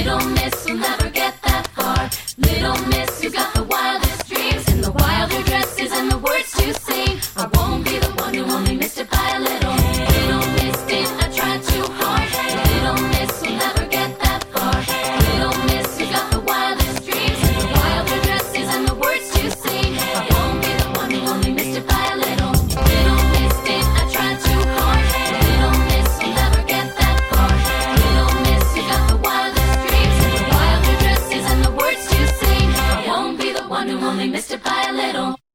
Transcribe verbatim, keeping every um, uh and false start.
Little miss will never get that far. Little miss, you got the wildest dreams, and the wilder dresses and the words to sing. I won't be the one who only missed it by a little. Little miss, did I try too hard? Little miss will never get that far. Little miss, you got the wildest dreams, and the wilder dresses and the words to sing. I won't be the one who only missed it by a little. Little miss, did I try too hard? Little miss will never get that far. Little miss, you got the wildest dreams, and the wilder dresses and the words to sing. I won't be the one who only missed it by a little.